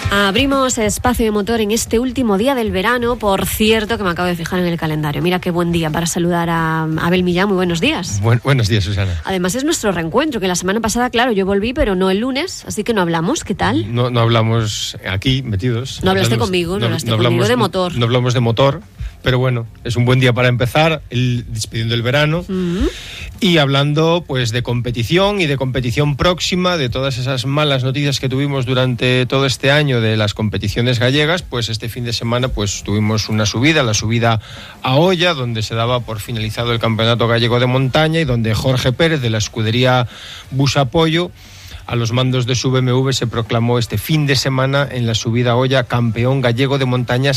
Abrimos espacio de motor en este último día del verano. Por cierto, que me acabo de fijar en el calendario. Mira qué buen día para saludar a Abel Millán. Muy buenos días. Buenos días, Susana. Además es nuestro reencuentro, que la semana pasada, claro, yo volví, pero no el lunes, así que no hablamos. ¿Qué tal? No hablamos aquí metidos. No hablaste conmigo, no hablaste conmigo de motor. No hablamos de motor, pero bueno, es un buen día para empezar, despidiendo el verano. Y hablando pues de competición y de competición próxima, de todas esas malas noticias que tuvimos durante todo este año de las competiciones gallegas, pues este fin de semana pues tuvimos una subida, la subida a Oia, donde se daba por finalizado el Campeonato Gallego de Montaña y donde Jorge Pérez, de la escudería Busapoyo, a los mandos de su BMW, se proclamó este fin de semana en la subida a Oia campeón gallego de montaña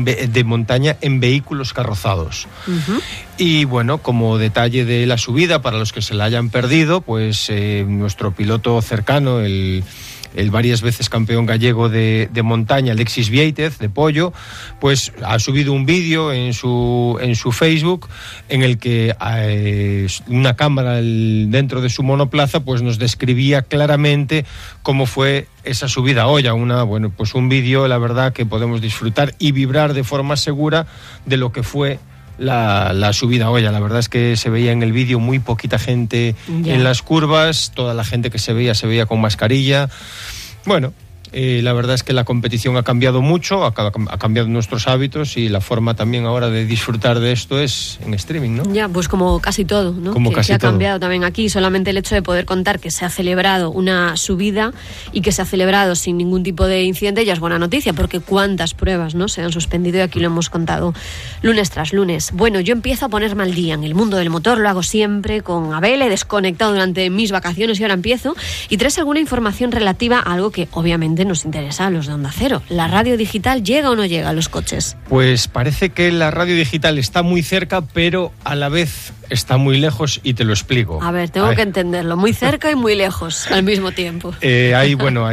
en vehículos carrozados. Y bueno, como detalle de la subida, para los que se la hayan perdido, pues nuestro piloto cercano, el varias veces campeón gallego de montaña, Alexis Vieitez, de Pollo, pues ha subido un vídeo en su Facebook en el que una cámara dentro de su monoplaza pues nos describía claramente cómo fue esa subida a Oia. Pues un vídeo, la verdad, que podemos disfrutar y vibrar de forma segura de lo que fue la subida a Oia. La verdad es que se veía en el vídeo muy poquita gente en las curvas, toda la gente que se veía con mascarilla. Bueno, la verdad es que la competición ha cambiado mucho, ha cambiado nuestros hábitos y la forma también ahora de disfrutar de esto es en streaming, ¿no? Ya, pues como casi todo, ¿no? Que ha cambiado también aquí. Solamente el hecho de poder contar que se ha celebrado una subida y que se ha celebrado sin ningún tipo de incidente ya es buena noticia, porque cuántas pruebas, ¿no?, se han suspendido y aquí lo hemos contado lunes tras lunes. Bueno, yo empiezo a ponerme al día en el mundo del motor, lo hago siempre con Abel, he desconectado durante mis vacaciones y ahora empiezo. Y traes alguna información relativa a algo que obviamente nos interesa a los de Onda Cero. ¿La radio digital llega o no llega a los coches? Pues parece que la radio digital está muy cerca, pero a la vez está muy lejos, y te lo explico. A ver, tengo que entenderlo. Muy cerca y muy lejos al mismo tiempo. Hay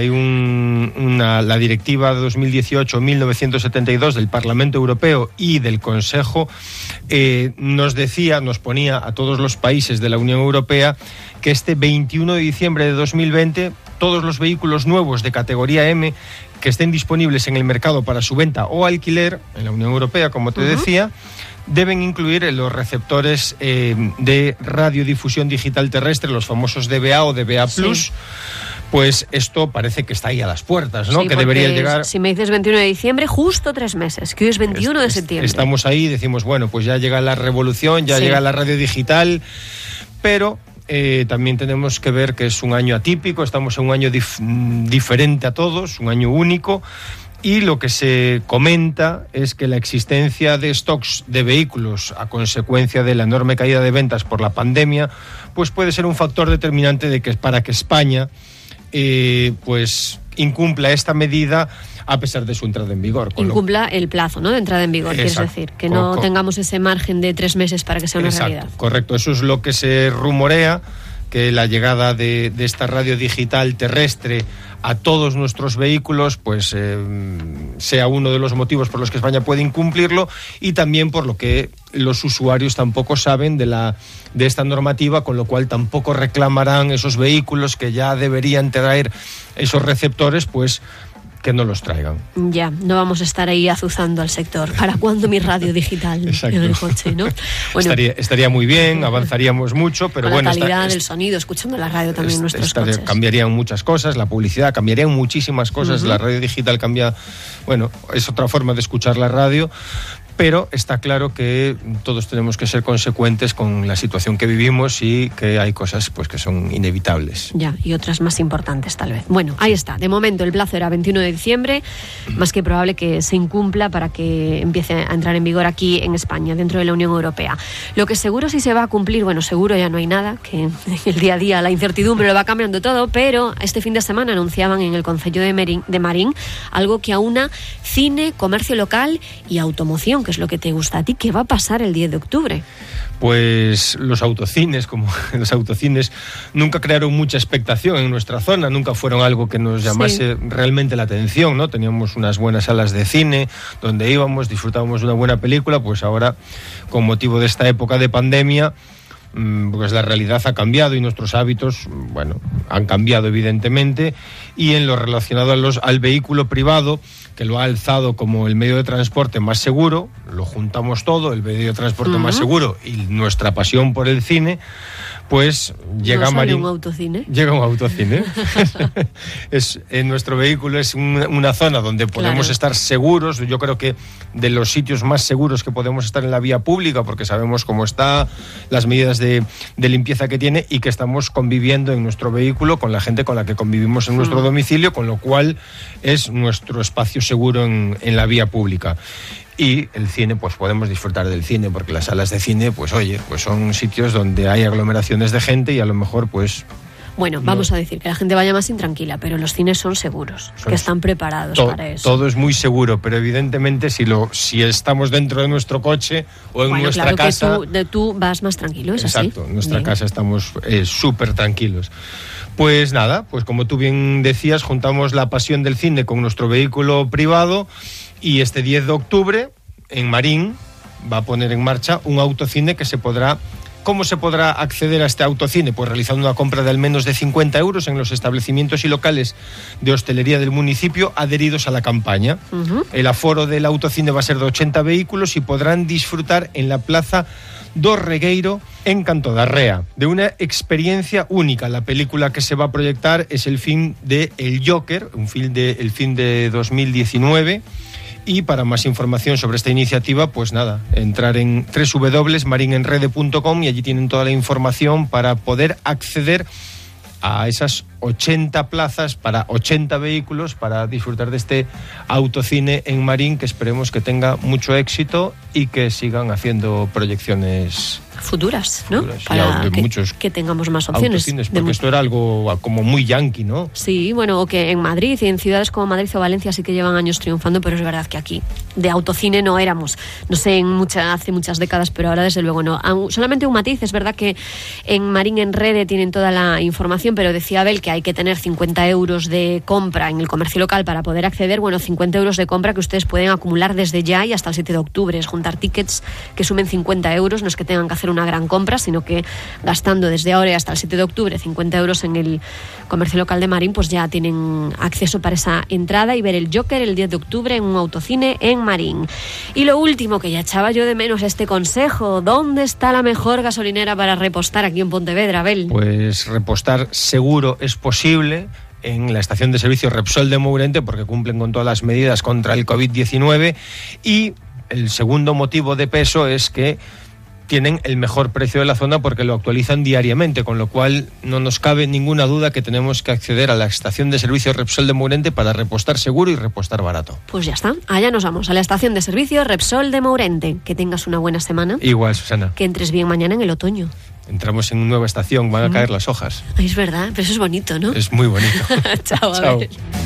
la Directiva 2018-1972 del Parlamento Europeo y del Consejo nos ponía a todos los países de la Unión Europea que este 21 de diciembre de 2020 todos los vehículos nuevos de categoría M que estén disponibles en el mercado para su venta o alquiler en la Unión Europea, como te decía, deben incluir los receptores de radiodifusión digital terrestre, los famosos DBA o DBA+. Sí. Pues esto parece que está ahí a las puertas, ¿no? Sí, que debería llegar. Si me dices 21 de diciembre, justo 3 meses, que hoy es 21 de septiembre. Estamos ahí y decimos, bueno, pues ya llega la revolución, ya llega la radio digital, pero también tenemos que ver que es un año atípico, estamos en un año diferente a todos, un año único. Y lo que se comenta es que la existencia de stocks de vehículos a consecuencia de la enorme caída de ventas por la pandemia, pues puede ser un factor determinante para que España pues incumpla esta medida a pesar de su entrada en vigor. Incumpla el plazo, ¿no?, de entrada en vigor. Exacto. Quieres decir, que no tengamos ese margen de 3 meses para que sea una realidad. Correcto, eso es lo que se rumorea, que la llegada de esta radio digital terrestre a todos nuestros vehículos pues sea uno de los motivos por los que España puede incumplirlo, y también por lo que los usuarios tampoco saben de esta normativa, con lo cual tampoco reclamarán esos vehículos que ya deberían traer esos receptores, pues que no los traigan. Ya, no vamos a estar ahí azuzando al sector. ¿Para cuándo mi radio digital en el coche, no? Bueno, estaría muy bien, avanzaríamos mucho, pero bueno... La calidad del sonido, escuchando la radio también en nuestros coches. Cambiarían muchas cosas, la publicidad, cambiarían muchísimas cosas, la radio digital cambia... Bueno, es otra forma de escuchar la radio, pero está claro que todos tenemos que ser consecuentes con la situación que vivimos y que hay cosas pues que son inevitables. Ya, y otras más importantes tal vez. Bueno, ahí está. De momento el plazo era 21 de diciembre, más que probable que se incumpla para que empiece a entrar en vigor aquí en España, dentro de la Unión Europea. Lo que seguro sí se va a cumplir, bueno, seguro ya no hay nada, que en el día a día la incertidumbre lo va cambiando todo, pero este fin de semana anunciaban en el Concello de Marín algo que aúna cine, comercio local y automoción, que es lo que te gusta a ti. ¿Qué va a pasar el 10 de octubre? Pues los autocines nunca crearon mucha expectación en nuestra zona, nunca fueron algo que nos llamase realmente la atención, ¿no? Teníamos unas buenas salas de cine donde íbamos, disfrutábamos de una buena película, pues ahora, con motivo de esta época de pandemia, pues la realidad ha cambiado y nuestros hábitos, bueno, han cambiado evidentemente, y en lo relacionado al vehículo privado, que lo ha alzado como el medio de transporte más seguro, lo juntamos todo, el medio de transporte más seguro y nuestra pasión por el cine, pues llega Marín. ¿Un autocine? Llega un autocine. En nuestro vehículo es una zona donde podemos estar seguros. Yo creo que de los sitios más seguros que podemos estar en la vía pública, porque sabemos cómo está, las medidas de limpieza que tiene, y que estamos conviviendo en nuestro vehículo con la gente con la que convivimos en nuestro domicilio, con lo cual es nuestro espacio seguro en la vía pública. Y el cine, pues podemos disfrutar del cine, porque las salas de cine, pues oye, pues son sitios donde hay aglomeraciones de gente y a lo mejor pues... Bueno, vamos a decir que la gente vaya más intranquila, pero los cines son seguros, que están preparados para eso. Todo es muy seguro, pero evidentemente si estamos dentro de nuestro coche o en nuestra casa... Que tú vas más tranquilo, ¿es así? Exacto, en nuestra casa estamos súper tranquilos. Pues nada, pues como tú bien decías, juntamos la pasión del cine con nuestro vehículo privado, y este 10 de octubre en Marín va a poner en marcha un autocine que se podrá... ¿Cómo se podrá acceder a este autocine? Pues realizando una compra de al menos de 50 euros en los establecimientos y locales de hostelería del municipio adheridos a la campaña. El aforo del autocine va a ser de 80 vehículos y podrán disfrutar en la Plaza do Regueiro, en Cantodarrea, de una experiencia única. La película que se va a proyectar es el film de El Joker, el film de 2019. Y para más información sobre esta iniciativa, pues nada, entrar en www.marinenrede.com y allí tienen toda la información para poder acceder a esas 80 plazas para 80 vehículos para disfrutar de este autocine en Marín, que esperemos que tenga mucho éxito y que sigan haciendo proyecciones futuras, ¿no? Para que tengamos más opciones. Porque esto era algo como muy yanqui, ¿no? Sí, bueno, o que en Madrid y en ciudades como Madrid o Valencia sí que llevan años triunfando, pero es verdad que aquí de autocine no éramos. No sé, hace muchas décadas, pero ahora desde luego no. Solamente un matiz, es verdad que en Marín en Rede tienen toda la información, pero decía Abel que hay que tener 50 euros de compra en el comercio local para poder acceder. Bueno, 50 euros de compra que ustedes pueden acumular desde ya y hasta el 7 de octubre. Es juntar tickets que sumen 50 euros, no es que tengan que hacer una gran compra, sino que gastando desde ahora y hasta el 7 de octubre 50 euros en el comercio local de Marín, pues ya tienen acceso para esa entrada y ver el Joker el 10 de octubre en un autocine en Marín. Y lo último, que ya echaba yo de menos este consejo, ¿dónde está la mejor gasolinera para repostar aquí en Pontevedra, Abel? Pues repostar seguro es posible en la estación de servicio Repsol de Mourente, porque cumplen con todas las medidas contra el COVID-19, y el segundo motivo de peso es que tienen el mejor precio de la zona porque lo actualizan diariamente, con lo cual no nos cabe ninguna duda que tenemos que acceder a la estación de servicio Repsol de Mourente para repostar seguro y repostar barato. Pues ya está, allá nos vamos, a la estación de servicio Repsol de Mourente. Que tengas una buena semana. Igual, Susana. Que entres bien mañana en el otoño. Entramos en una nueva estación, van a caer las hojas. Es verdad, pero eso es bonito, ¿no? Es muy bonito. Chao, Abel.